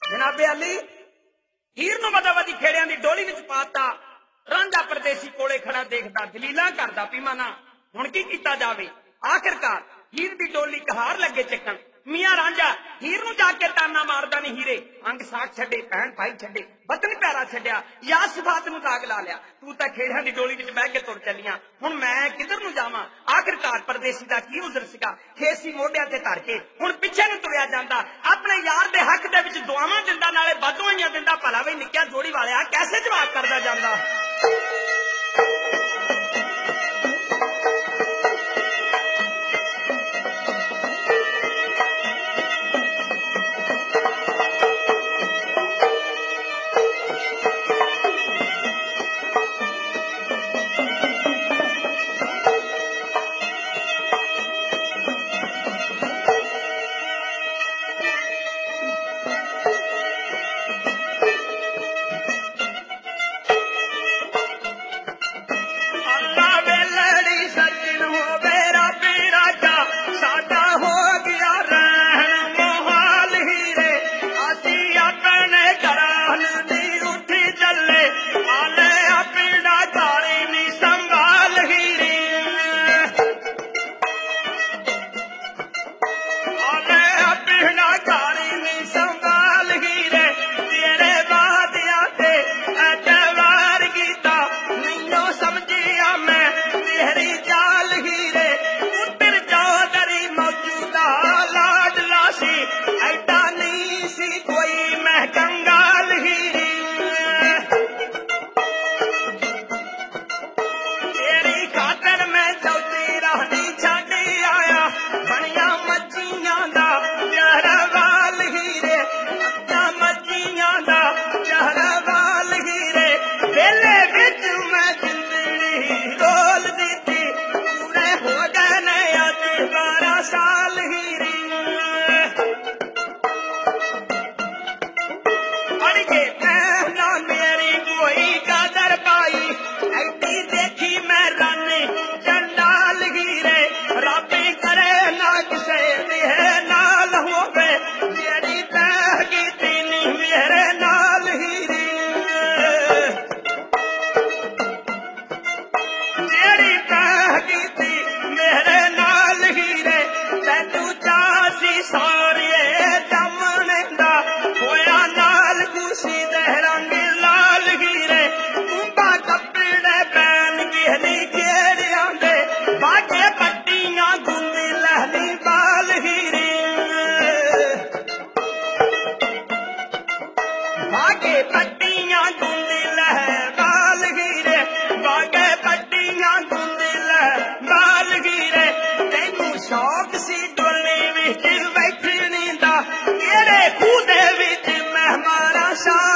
जनाबे अली हीर नूं बदोबदी खेड़ियां दी डोली विच पाता। रांझा परदेसी कोले खड़ा देखदा दलीलां करदा पी मना हुण की कीता जावे। आखिरकार हीर दी डोली कहार लगे चकन। मियां रांझा हीर नूं जाके ताना मारदा नहीं हीरे अंग साख छड्डे भैन भाई छड्डे वतन प्यारा छड्डिया या सिफात नूं दाग ला लिया। तू तां खेड़ियां दी डोली विच बह के तुर चलियां हुण मैं किधर नूं जावां। आखिरकार परदेसी दा की उज़र सीगा खेसी मोढियां ते धर के हुण पिछे नूं तुरिया जांदा अपने यार दे हक दे विच दुआवां दिंदा नाले बददुआइयां दिंदा भला वे निक्किया जोड़ी वालिया कैसे जवाब करदा जांदा। शौक सी डोली विच बैठने दा केड़े खूह दे विच महमारा